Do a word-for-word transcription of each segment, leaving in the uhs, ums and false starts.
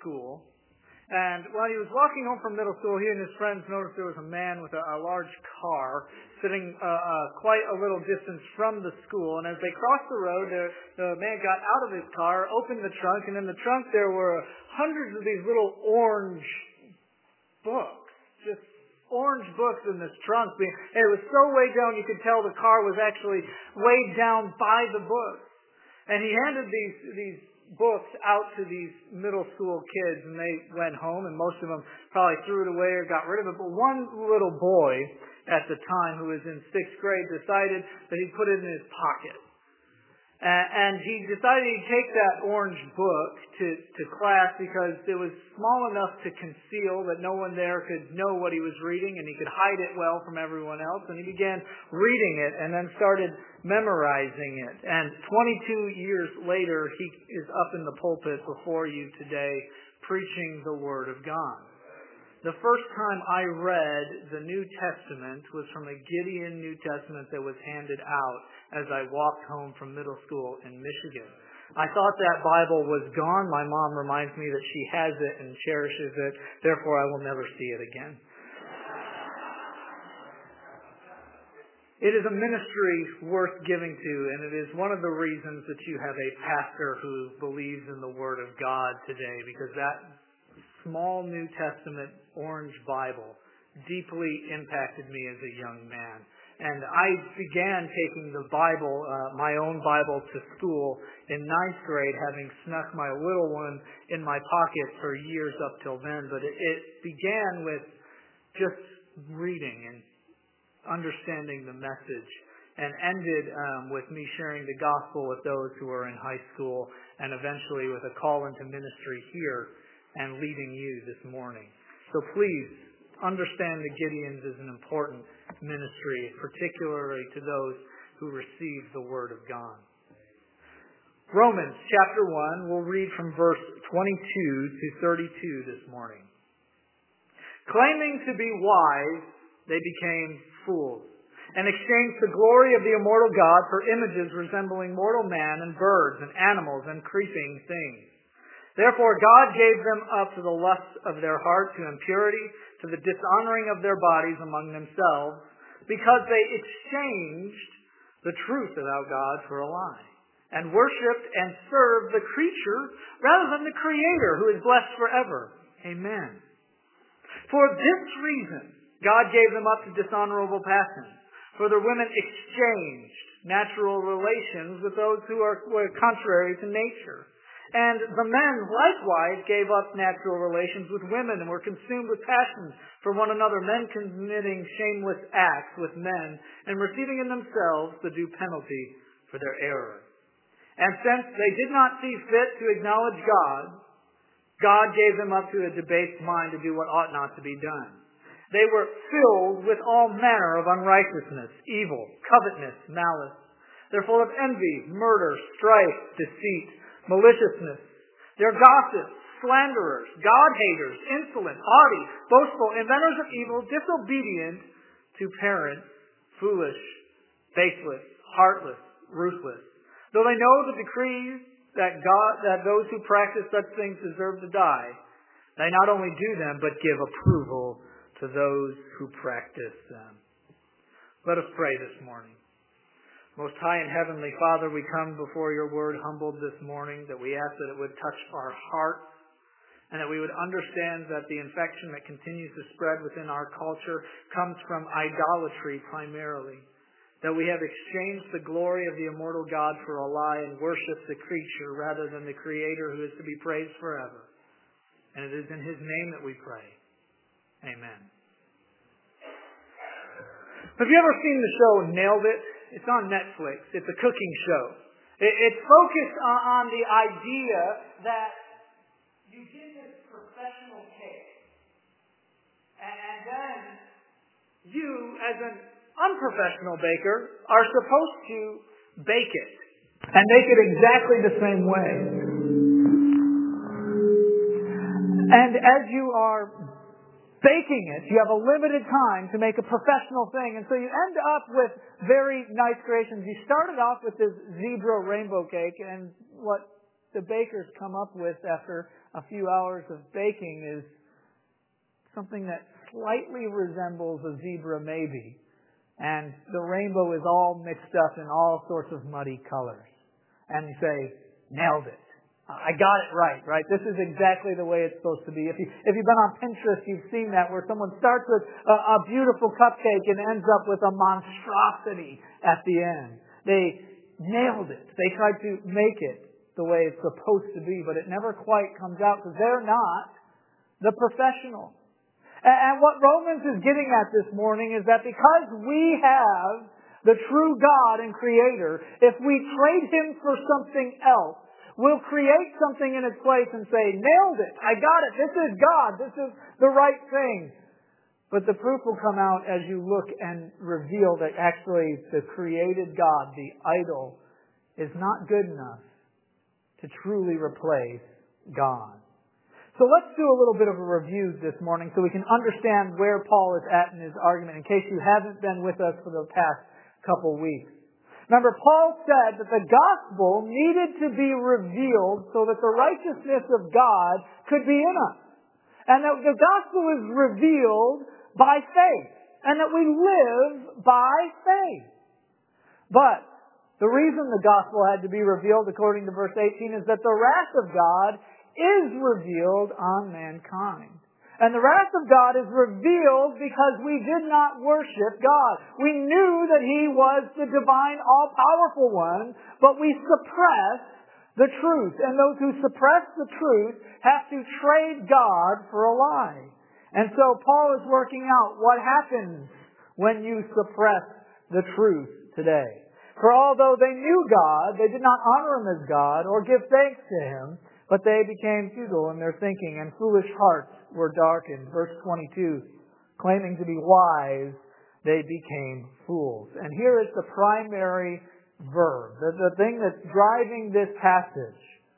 school. And while he was walking home from middle school, he and his friends noticed there was a man with a, a large car sitting uh, uh, quite a little distance from the school. And as they crossed the road, the, the man got out of his car, opened the trunk, and in the trunk there were hundreds of these little orange books. Just orange books in this trunk. And it was so weighed down you could tell the car was actually weighed down by the books. And he handed these these books out to these middle school kids, and they went home, and most of them probably threw it away or got rid of it. But one little boy at the time, who was in sixth grade, decided that he'd put it in his pocket. And he decided he'd take that orange book to, to class because it was small enough to conceal that no one there could know what he was reading, and he could hide it well from everyone else. And he began reading it and then started memorizing it. And twenty-two years later, he is up in the pulpit before you today preaching the Word of God. The first time I read the New Testament was from a Gideon New Testament that was handed out as I walked home from middle school in Michigan. I thought that Bible was gone. My mom reminds me that she has it and cherishes it. Therefore, I will never see it again. It is a ministry worth giving to, and it is one of the reasons that you have a pastor who believes in the Word of God today, because that small New Testament orange Bible deeply impacted me as a young man. And I began taking the Bible, uh, my own Bible, to school in ninth grade, having snuck my little one in my pocket for years up till then. But it, it began with just reading and understanding the message, and ended um, with me sharing the gospel with those who are in high school, and eventually with a call into ministry here and leading you this morning. So please understand that Gideon's is an important ministry, particularly to those who receive the Word of God. Romans chapter one, we'll read from verse twenty-two to thirty-two this morning. Claiming to be wise, they became fools, and exchanged the glory of the immortal God for images resembling mortal man and birds and animals and creeping things. Therefore God gave them up to the lust of their heart, to impurity, to the dishonoring of their bodies among themselves, because they exchanged the truth about God for a lie, and worshipped and served the creature rather than the Creator, who is blessed forever. Amen. For this reason, God gave them up to dishonorable passions, for the women exchanged natural relations with those who are were contrary to nature. And the men likewise gave up natural relations with women and were consumed with passions for one another, men committing shameless acts with men and receiving in themselves the due penalty for their error. And since they did not see fit to acknowledge God, God gave them up to a debased mind to do what ought not to be done. They were filled with all manner of unrighteousness, evil, covetousness, malice. They're full of envy, murder, strife, deceit, maliciousness. They're gossips, slanderers, God-haters, insolent, haughty, boastful, inventors of evil, disobedient to parents, foolish, faithless, heartless, ruthless. Though they know the decrees that God, that those who practice such things deserve to die, they not only do them, but give approval to those who practice them. Let us pray this morning. Most high and heavenly Father, we come before your word humbled this morning, that we ask that it would touch our hearts, and that we would understand that the infection that continues to spread within our culture comes from idolatry primarily. That we have exchanged the glory of the immortal God for a lie and worshipped the creature rather than the Creator, who is to be praised forever. And it is in His name that we pray. Amen. Have you ever seen the show Nailed It? It's on Netflix. It's a cooking show. It's focused on the idea that you get this professional cake, and then you, as an unprofessional baker, are supposed to bake it, and make it exactly the same way. And as you are baking it, you have a limited time to make a professional thing, and so you end up with very nice creations. You started off with this zebra rainbow cake, and what the bakers come up with after a few hours of baking is something that slightly resembles a zebra maybe. And the rainbow is all mixed up in all sorts of muddy colors. And you say, nailed it. I got it right, right? This is exactly the way it's supposed to be. If, you, if you've been on Pinterest, you've seen that where someone starts with a, a beautiful cupcake and ends up with a monstrosity at the end. They nailed it. They tried to make it the way it's supposed to be, but it never quite comes out because they're not the professional. And, and what Romans is getting at this morning is that because we have the true God and Creator, if we trade Him for something else, we'll create something in its place and say, nailed it, I got it, this is God, this is the right thing. But the proof will come out as you look and reveal that actually the created God, the idol, is not good enough to truly replace God. So let's do a little bit of a review this morning so we can understand where Paul is at in his argument in case you haven't been with us for the past couple weeks. Remember, Paul said that the gospel needed to be revealed so that the righteousness of God could be in us. And that the gospel is revealed by faith. And that we live by faith. But the reason the gospel had to be revealed, according to verse eighteen, is that the wrath of God is revealed on mankind. And the wrath of God is revealed because we did not worship God. We knew that He was the divine, all-powerful one, but we suppressed the truth. And those who suppress the truth have to trade God for a lie. And so Paul is working out what happens when you suppress the truth today. For although they knew God, they did not honor Him as God or give thanks to Him, but they became futile in their thinking, and foolish hearts were darkened. Verse twenty-two, claiming to be wise, they became fools. And here is the primary verb, the, the thing that's driving this passage.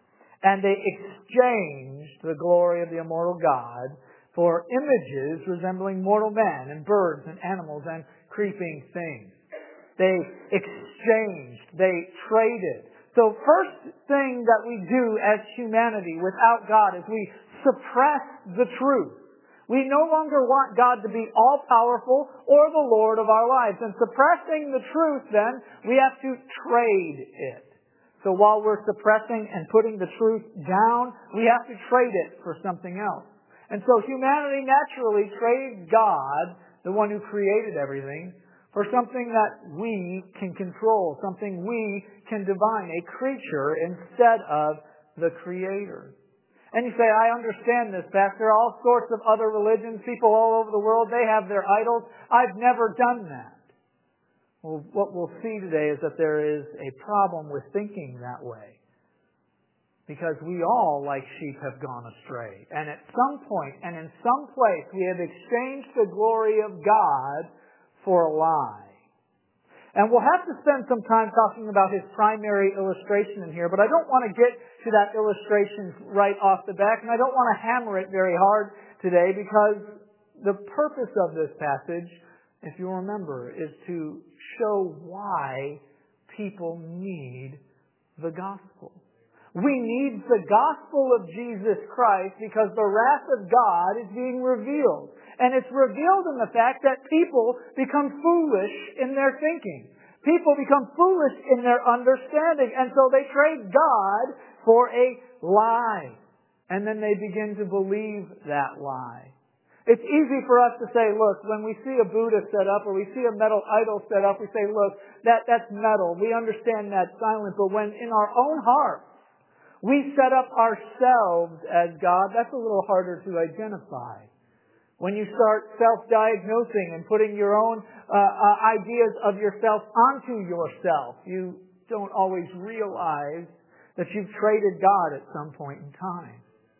And they exchanged the glory of the immortal God for images resembling mortal men and birds and animals and creeping things. They exchanged, they traded. So first thing that we do as humanity without God is we suppress the truth. We no longer want God to be all-powerful or the Lord of our lives. And suppressing the truth, then, we have to trade it. So while we're suppressing and putting the truth down, we have to trade it for something else. And so humanity naturally trades God, the one who created everything, for something that we can control, something we can divine, a creature instead of the Creator. And you say, I understand this, Pastor. All sorts of other religions, people all over the world, they have their idols. I've never done that. Well, what we'll see today is that there is a problem with thinking that way. Because we all, like sheep, have gone astray. And at some point, and in some place, we have exchanged the glory of God for a lie. And we'll have to spend some time talking about his primary illustration in here, but I don't want to get to that illustration right off the bat, and I don't want to hammer it very hard today because the purpose of this passage, if you remember, is to show why people need the gospel. We need the gospel of Jesus Christ because the wrath of God is being revealed. And it's revealed in the fact that people become foolish in their thinking. People become foolish in their understanding. And so they trade God for a lie. And then they begin to believe that lie. It's easy for us to say, look, when we see a Buddha set up or we see a metal idol set up, we say, look, that, that's metal. We understand that's silent. But when in our own hearts, we set up ourselves as God, that's a little harder to identify. When you start self-diagnosing and putting your own uh, uh, ideas of yourself onto yourself, you don't always realize that you've traded God at some point in time.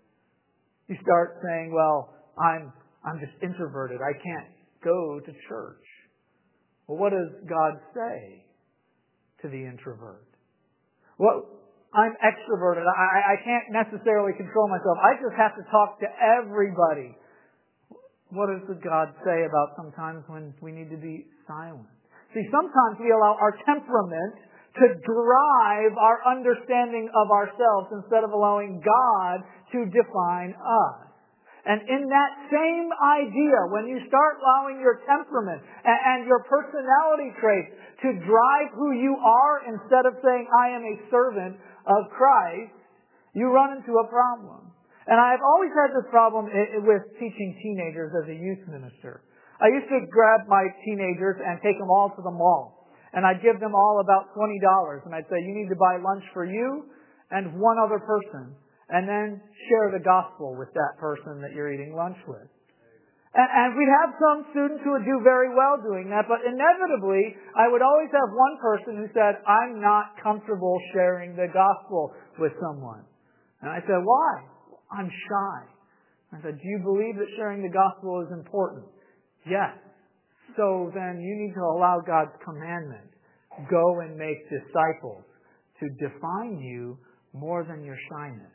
You start saying, well, I'm, I'm just introverted. I can't go to church. Well, what does God say to the introvert? Well, I'm extroverted. I, I can't necessarily control myself. I just have to talk to everybody. What does God say about sometimes when we need to be silent? See, sometimes we allow our temperament to drive our understanding of ourselves instead of allowing God to define us. And in that same idea, when you start allowing your temperament and your personality traits to drive who you are instead of saying, I am a servant of Christ, you run into a problem. And I've always had this problem with teaching teenagers as a youth minister. I used to grab my teenagers and take them all to the mall. And I'd give them all about twenty dollars. And I'd say, you need to buy lunch for you and one other person. And then share the gospel with that person that you're eating lunch with. And, and we'd have some students who would do very well doing that, but inevitably, I would always have one person who said, I'm not comfortable sharing the gospel with someone. And I said, why? I'm shy. I said, do you believe that sharing the gospel is important? Yes. So then you need to allow God's commandment. Go and make disciples to define you more than your shyness.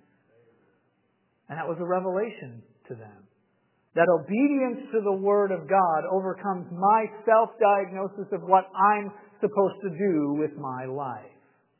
And that was a revelation to them. That obedience to the Word of God overcomes my self-diagnosis of what I'm supposed to do with my life.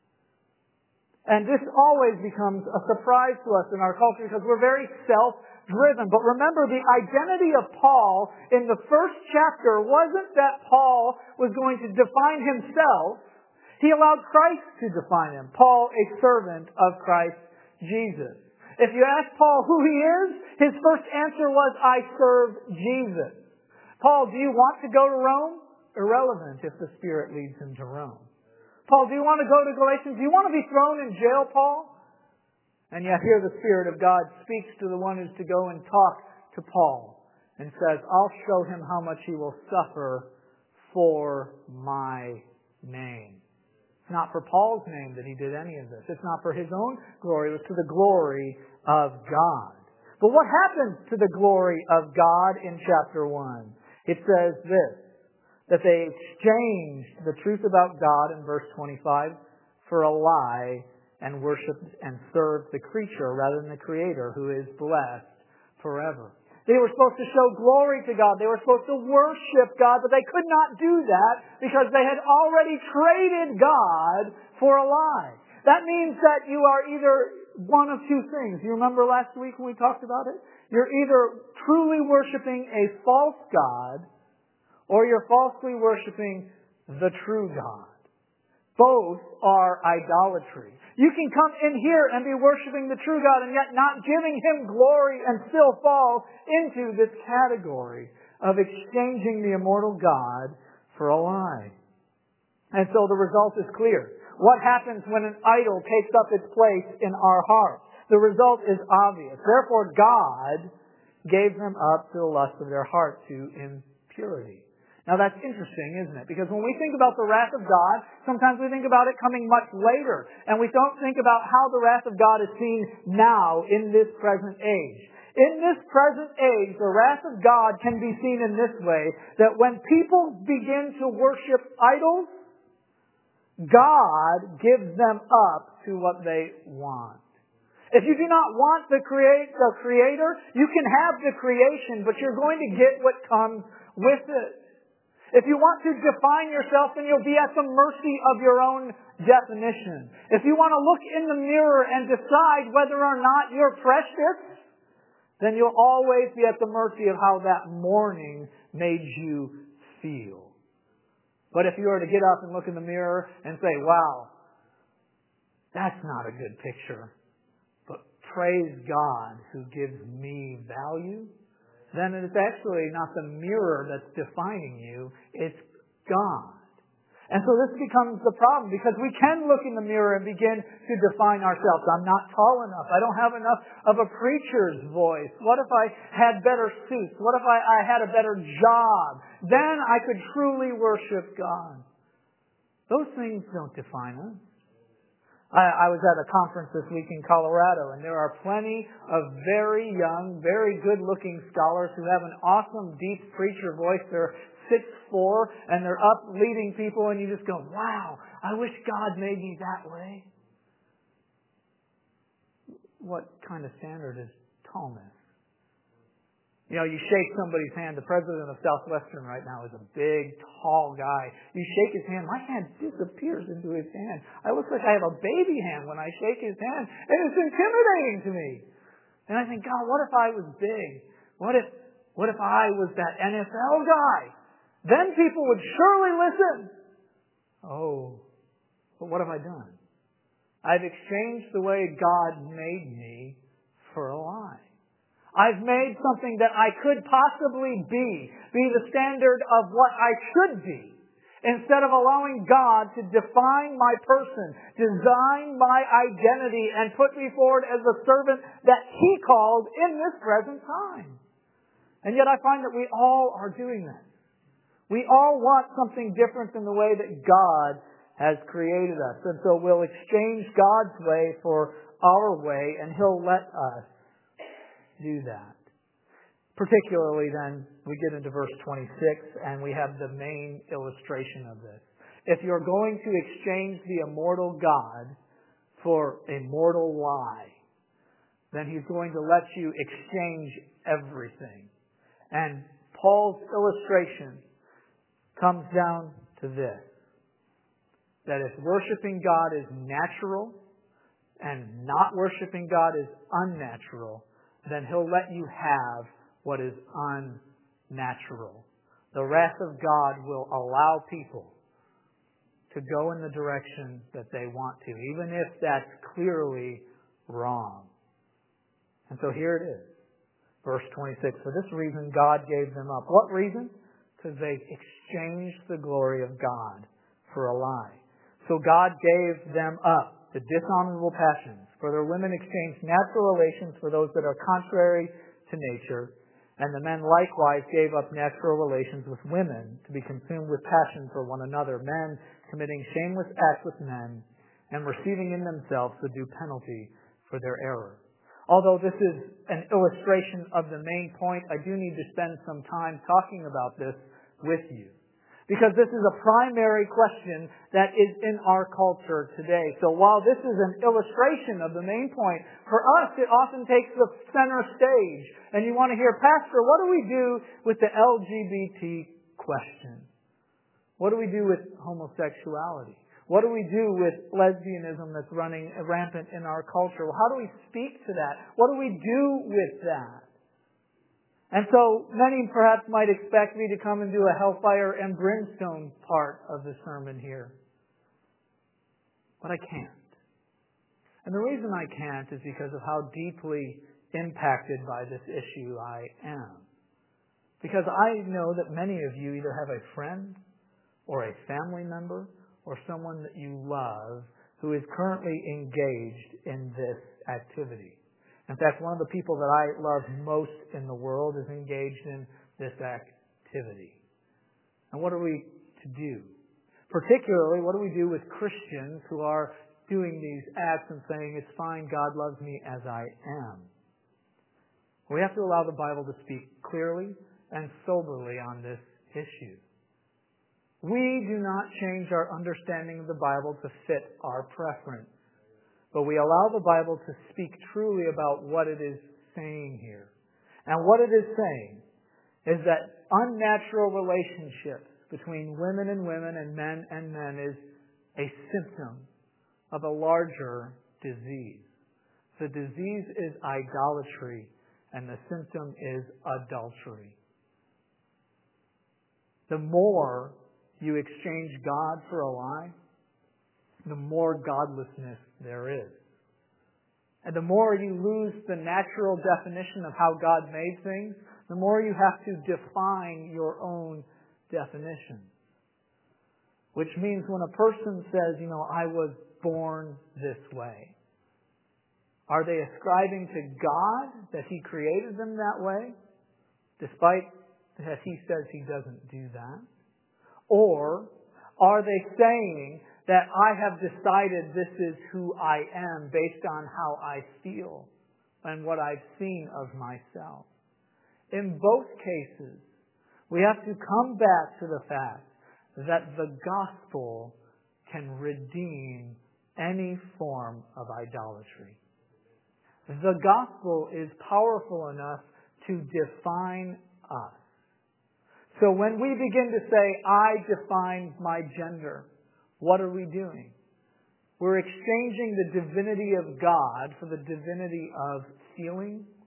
And this always becomes a surprise to us in our culture because we're very self-driven. But remember, the identity of Paul in the first chapter wasn't that Paul was going to define himself. He allowed Christ to define him. Paul, a servant of Christ Jesus. If you ask Paul who he is, his first answer was, I serve Jesus. Paul, do you want to go to Rome? Irrelevant if the Spirit leads him to Rome. Paul, do you want to go to Galatians? Do you want to be thrown in jail, Paul? And yet here the Spirit of God speaks to the one who's to go and talk to Paul and says, I'll show him how much he will suffer for my name. It's not for Paul's name that he did any of this. It's not for his own glory. It was to the glory of God. But what happened to the glory of God in chapter one? It says this, that they exchanged the truth about God in verse twenty-five for a lie and worshipped and served the creature rather than the Creator who is blessed forever. They were supposed to show glory to God. They were supposed to worship God, but they could not do that because they had already traded God for a lie. That means that you are either one of two things. You remember last week when we talked about it? You're either truly worshiping a false God or you're falsely worshiping the true God. Both are idolatry. You can come in here and be worshiping the true God and yet not giving Him glory and still fall into this category of exchanging the immortal God for a lie. And so the result is clear. What happens when an idol takes up its place in our hearts? The result is obvious. Therefore, God gave them up to the lust of their heart, to impurity. Now that's interesting, isn't it? Because when we think about the wrath of God, sometimes we think about it coming much later. And we don't think about how the wrath of God is seen now in this present age. In this present age, the wrath of God can be seen in this way, that when people begin to worship idols, God gives them up to what they want. If you do not want the, create, the Creator, you can have the creation, but you're going to get what comes with it. If you want to define yourself, then you'll be at the mercy of your own definition. If you want to look in the mirror and decide whether or not you're precious, then you'll always be at the mercy of how that morning made you feel. But if you were to get up and look in the mirror and say, wow, that's not a good picture, but praise God who gives me value, then it's actually not the mirror that's defining you, it's God. And so this becomes the problem, because we can look in the mirror and begin to define ourselves. I'm not tall enough. I don't have enough of a preacher's voice. What if I had better suits? What if I, I had a better job? Then I could truly worship God. Those things don't define us. I, I was at a conference this week in Colorado, and there are plenty of very young, very good-looking scholars who have an awesome, deep preacher voice. They're six foot four, and they're up leading people, and you just go, wow, I wish God made me that way. What kind of standard is tallness? You know, you shake somebody's hand. The president of Southwestern right now is a big, tall guy. You shake his hand, my hand disappears into his hand. I look like I have a baby hand when I shake his hand, and it's intimidating to me. And I think, God, what if I was big? What if, what if I was that N F L guy? Then people would surely listen. Oh, but what have I done? I've exchanged the way God made me for a lie. I've made something that I could possibly be, be the standard of what I should be, instead of allowing God to define my person, design my identity, and put me forward as the servant that He called in this present time. And yet I find that we all are doing this. We all want something different than the way that God has created us. And so we'll exchange God's way for our way, and He'll let us do that. Particularly then, we get into verse twenty-six, and we have the main illustration of this. If you're going to exchange the immortal God for a mortal lie, then He's going to let you exchange everything. And Paul's illustration comes down to this: that if worshiping God is natural and not worshiping God is unnatural, then He'll let you have what is unnatural. The wrath of God will allow people to go in the direction that they want to, even if that's clearly wrong. And so here it is. Verse twenty-six, for this reason God gave them up. What reason? Because they exchanged the glory of God for a lie. So God gave them up to dishonorable passions. For their women exchanged natural relations for those that are contrary to nature. And the men likewise gave up natural relations with women to be consumed with passion for one another, men committing shameless acts with men and receiving in themselves the due penalty for their error. Although this is an illustration of the main point, I do need to spend some time talking about this with you, because this is a primary question that is in our culture today. So while this is an illustration of the main point, for us it often takes the center stage. And you want to hear, Pastor, what do we do with the L G B T question? What do we do with homosexuality? What do we do with lesbianism that's running rampant in our culture? Well, how do we speak to that? What do we do with that? And so many perhaps might expect me to come and do a hellfire and brimstone part of the sermon here. But I can't. And the reason I can't is because of how deeply impacted by this issue I am. Because I know that many of you either have a friend or a family member or someone that you love who is currently engaged in this activity. In fact, one of the people that I love most in the world is engaged in this activity. And what are we to do? Particularly, what do we do with Christians who are doing these acts and saying, it's fine, God loves me as I am? We have to allow the Bible to speak clearly and soberly on this issue. We do not change our understanding of the Bible to fit our preference, but we allow the Bible to speak truly about what it is saying here. And what it is saying is that unnatural relationships between women and women and men and men is a symptom of a larger disease. The disease is idolatry, and the symptom is adultery. The more you exchange God for a lie, the more godlessness there is. And the more you lose the natural definition of how God made things, the more you have to define your own definition. Which means when a person says, you know, I was born this way, are they ascribing to God that He created them that way, despite that He says He doesn't do that? Or are they saying that I have decided this is who I am based on how I feel and what I've seen of myself? In both cases, we have to come back to the fact that the gospel can redeem any form of idolatry. The gospel is powerful enough to define us. So when we begin to say, I define my gender, what are we doing? We're exchanging the divinity of God for the divinity of feeling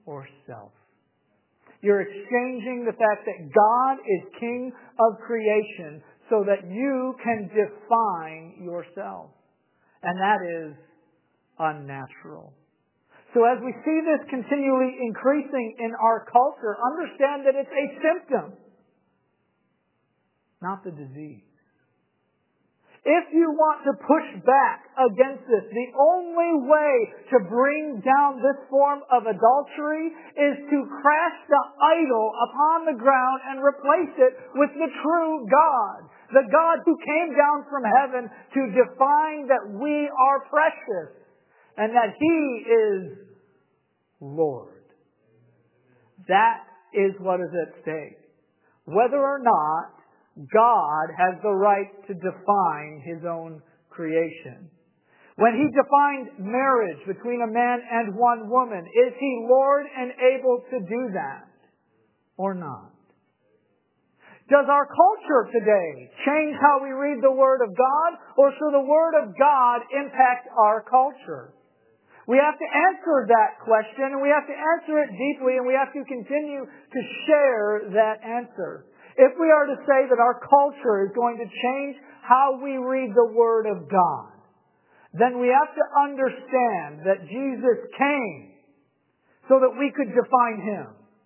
or self. You're exchanging the fact that God is King of creation so that you can define yourself. And that is unnatural. So as we see this continually increasing in our culture, understand that it's a symptom, not the disease. If you want to push back against this, the only way to bring down this form of adultery is to crash the idol upon the ground and replace it with the true God. The God who came down from heaven to define that we are precious and that He is Lord. That is what is at stake. Whether or not God has the right to define His own creation. When He defined marriage between a man and one woman, is He Lord and able to do that or not? Does our culture today change how we read the Word of God, or should the Word of God impact our culture? We have to answer that question, and we have to answer it deeply, and we have to continue to share that answer. If we are to say that our culture is going to change how we read the Word of God, then we have to understand that Jesus came so that we could define Him.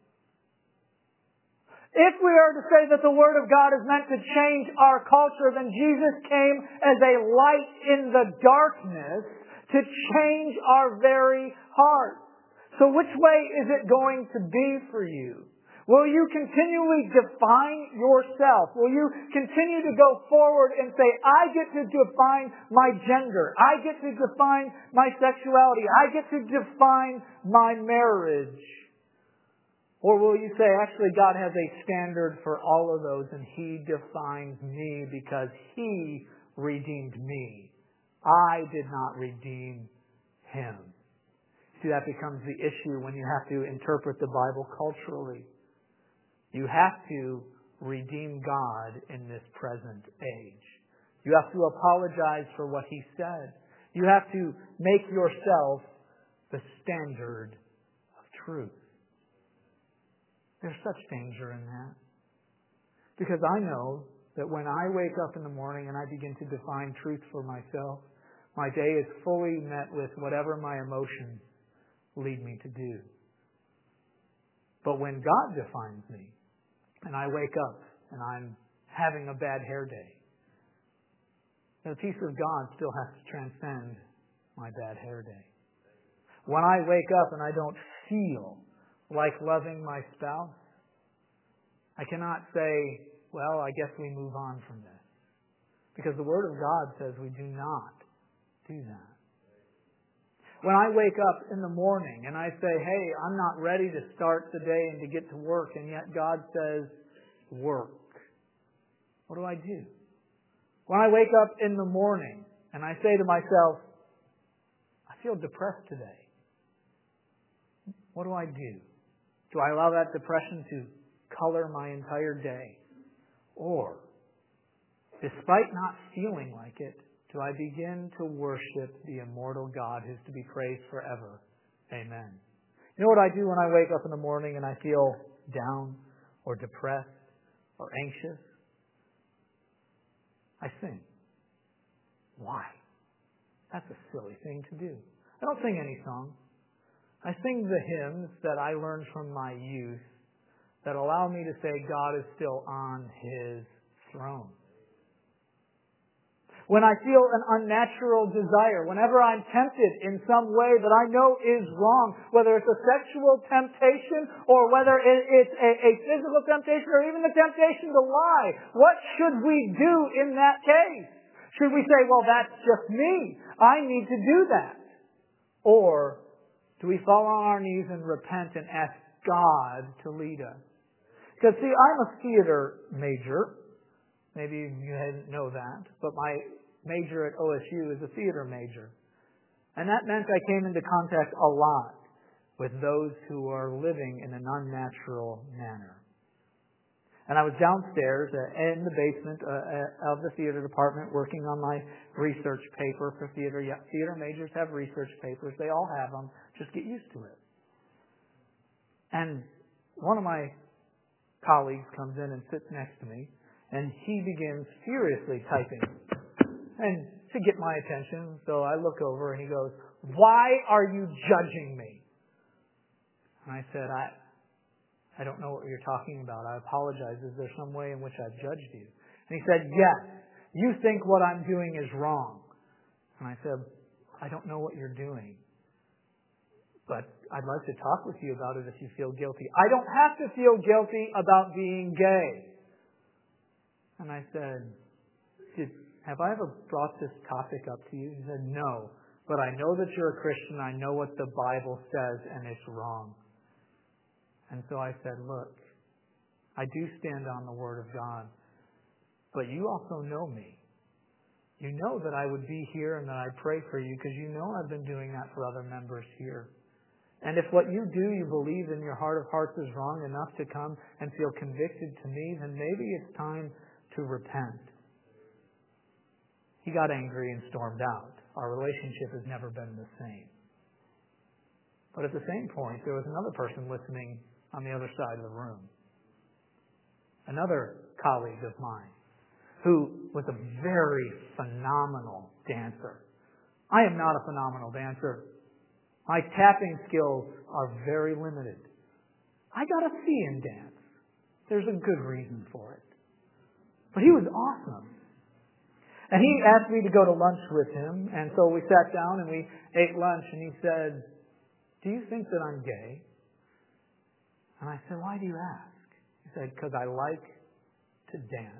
If we are to say that the Word of God is meant to change our culture, then Jesus came as a light in the darkness to change our very hearts. So which way is it going to be for you? Will you continually define yourself? Will you continue to go forward and say, I get to define my gender. I get to define my sexuality. I get to define my marriage. Or will you say, actually, God has a standard for all of those and He defines me because He redeemed me. I did not redeem Him. See, that becomes the issue when you have to interpret the Bible culturally. You have to redeem God in this present age. You have to apologize for what He said. You have to make yourself the standard of truth. There's such danger in that. Because I know that when I wake up in the morning and I begin to define truth for myself, my day is fully met with whatever my emotions lead me to do. But when God defines me, and I wake up and I'm having a bad hair day, the peace of God still has to transcend my bad hair day. When I wake up and I don't feel like loving my spouse, I cannot say, well, I guess we move on from this. Because the Word of God says we do not do that. When I wake up in the morning and I say, hey, I'm not ready to start the day and to get to work, and yet God says, work. What do I do? When I wake up in the morning and I say to myself, I feel depressed today. What do I do? Do I allow that depression to color my entire day? Or, despite not feeling like it, do I begin to worship the immortal God who's to be praised forever? Amen. You know what I do when I wake up in the morning and I feel down or depressed or anxious? I sing. Why? That's a silly thing to do. I don't sing any songs. I sing the hymns that I learned from my youth that allow me to say God is still on His throne. When I feel an unnatural desire, whenever I'm tempted in some way that I know is wrong, whether it's a sexual temptation or whether it's a, a physical temptation or even the temptation to lie, what should we do in that case? Should we say, well, that's just me. I need to do that. Or do we fall on our knees and repent and ask God to lead us? Because, see, I'm a theater major. Maybe you didn't know that, but my major at O S U is a theater major. And that meant I came into contact a lot with those who are living in an unnatural manner. And I was downstairs in the basement of the theater department working on my research paper for theater. Theater majors have research papers. They all have them. Just get used to it. And one of my colleagues comes in and sits next to me, and he begins furiously typing. And to get my attention, so I look over and he goes, "Why are you judging me?" And I said, I I don't know what you're talking about. I apologize. Is there some way in which I've judged you? And he said, "Yes. You think what I'm doing is wrong." And I said, "I don't know what you're doing, but I'd like to talk with you about it if you feel guilty." "I don't have to feel guilty about being gay." And I said, Did, have I ever brought this topic up to you? He said, "No, but I know that you're a Christian. I know what the Bible says, and it's wrong." And so I said, "Look, I do stand on the Word of God, but you also know me. You know that I would be here and that I'd pray for you because you know I've been doing that for other members here. And if what you do, you believe in your heart of hearts is wrong enough to come and feel convicted to me, then maybe it's time to repent." He got angry and stormed out. Our relationship has never been the same. But at the same point, there was another person listening on the other side of the room. Another colleague of mine who was a very phenomenal dancer. I am not a phenomenal dancer. My tapping skills are very limited. I got a C in dance. There's a good reason for it. But he was awesome. And he asked me to go to lunch with him, and so we sat down and we ate lunch, and he said, "Do you think that I'm gay?" And I said, "Why do you ask?" He said, "Because I like to dance."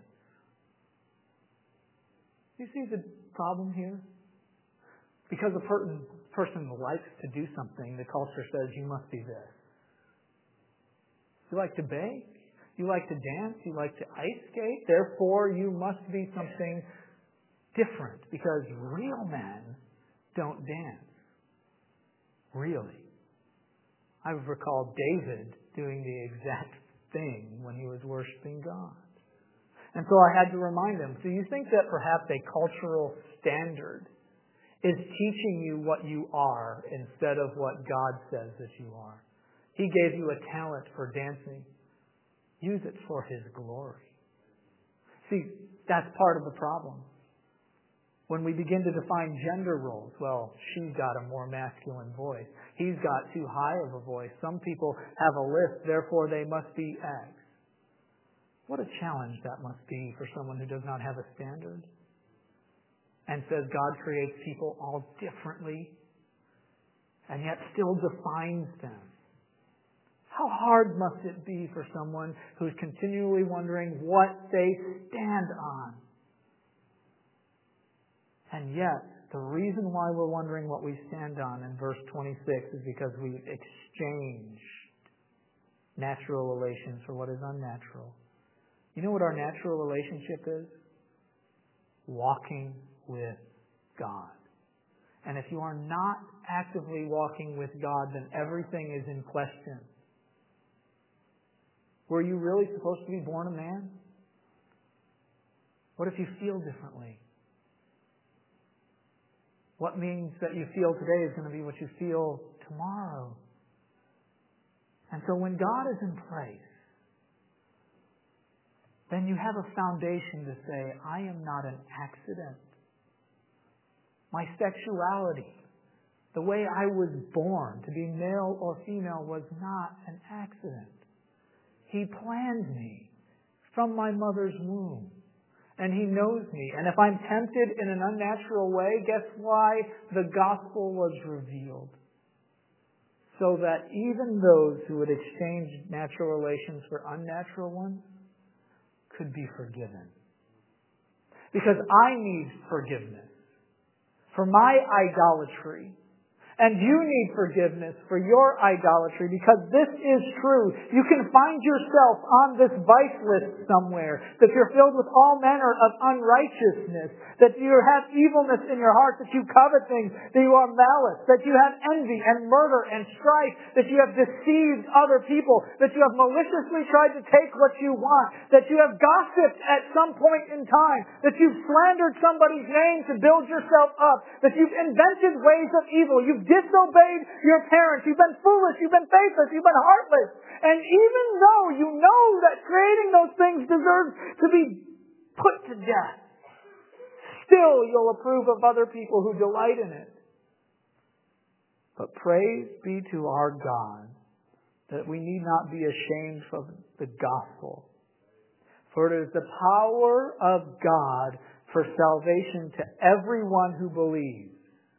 You see the problem here? Because a per- person likes to do something, the culture says you must be this. You like to bake? You like to dance? You like to ice skate? Therefore, you must be something different, because real men don't dance. Really. I recall David doing the exact thing when he was worshiping God. And so I had to remind him, do you think that perhaps a cultural standard is teaching you what you are instead of what God says that you are? He gave you a talent for dancing. Use it for His glory. See, that's part of the problem. When we begin to define gender roles, well, she's got a more masculine voice. He's got too high of a voice. Some people have a lisp, therefore they must be X. What a challenge that must be for someone who does not have a standard and says God creates people all differently and yet still defines them. How hard must it be for someone who's continually wondering what they stand on? And yet, the reason why we're wondering what we stand on in verse twenty-six is because we've exchanged natural relations for what is unnatural. You know what our natural relationship is? Walking with God. And if you are not actively walking with God, then everything is in question. Were you really supposed to be born a man? What if you feel differently? What means that you feel today is going to be what you feel tomorrow. And so when God is in place, then you have a foundation to say, I am not an accident. My sexuality, the way I was born, to be male or female, was not an accident. He planned me from my mother's womb. And He knows me. And if I'm tempted in an unnatural way, guess why? The gospel was revealed. So that even those who would exchange natural relations for unnatural ones could be forgiven. Because I need forgiveness for my idolatry. And you need forgiveness for your idolatry, because this is true. You can find yourself on this vice list somewhere, that you're filled with all manner of unrighteousness, that you have evilness in your heart, that you covet things, that you are malice, that you have envy and murder and strife, that you have deceived other people, that you have maliciously tried to take what you want, that you have gossiped at some point in time, that you've slandered somebody's name to build yourself up, that you've invented ways of evil, you've disobeyed your parents. You've been foolish. You've been faithless. You've been heartless. And even though you know that creating those things deserves to be put to death, still you'll approve of other people who delight in it. But praise be to our God that we need not be ashamed of the gospel. For it is the power of God for salvation to everyone who believes.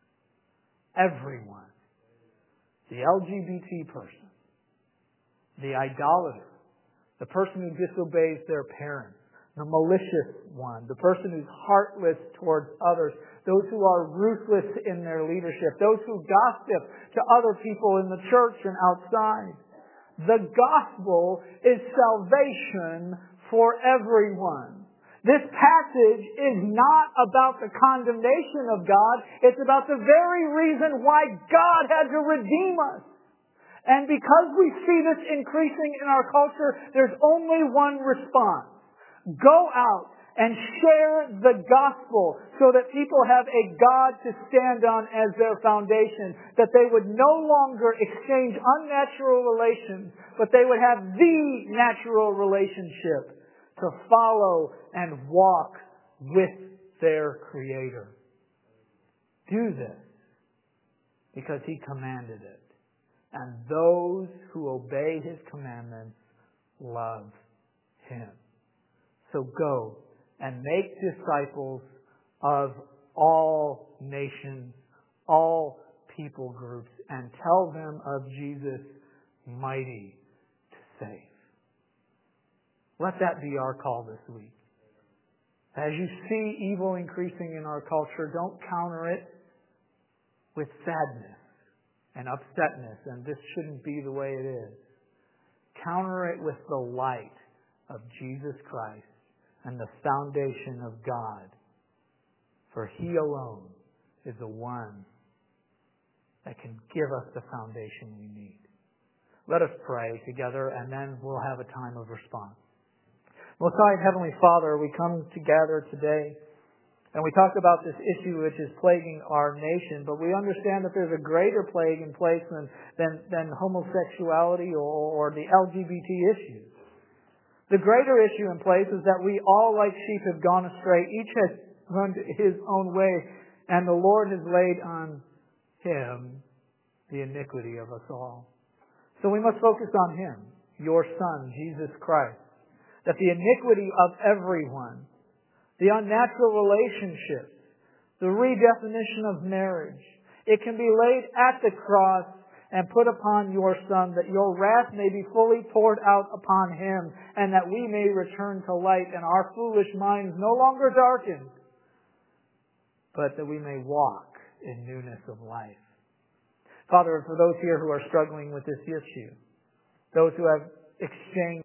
Everyone. The L G B T person. The idolater. The person who disobeys their parents. The malicious one. The person who's heartless towards others. Those who are ruthless in their leadership. Those who gossip to other people in the church and outside. The gospel is salvation for everyone. This passage is not about the condemnation of God. It's about the very reason why God had to redeem us. And because we see this increasing in our culture, there's only one response. Go out and share the gospel so that people have a God to stand on as their foundation. That they would no longer exchange unnatural relations, but they would have the natural relationship to follow and walk with their Creator. Do this because He commanded it. And those who obey His commandments love Him. So go and make disciples of all nations, all people groups, and tell them of Jesus mighty to save. Let that be our call this week. As you see evil increasing in our culture, don't counter it with sadness and upsetness, and this shouldn't be the way it is. Counter it with the light of Jesus Christ and the foundation of God. For He alone is the one that can give us the foundation we need. Let us pray together, and then we'll have a time of response. Most High Heavenly Father, we come together today and we talk about this issue which is plaguing our nation, but we understand that there's a greater plague in place than, than, than homosexuality or, or the L G B T issues. The greater issue in place is that we all like sheep have gone astray. Each has run his own way, and the Lord has laid on Him the iniquity of us all. So we must focus on Him, your Son, Jesus Christ. That the iniquity of everyone, the unnatural relationships, the redefinition of marriage, it can be laid at the cross and put upon your Son, that your wrath may be fully poured out upon Him, and that we may return to light and our foolish minds no longer darkened, but that we may walk in newness of life. Father, for those here who are struggling with this issue, those who have exchanged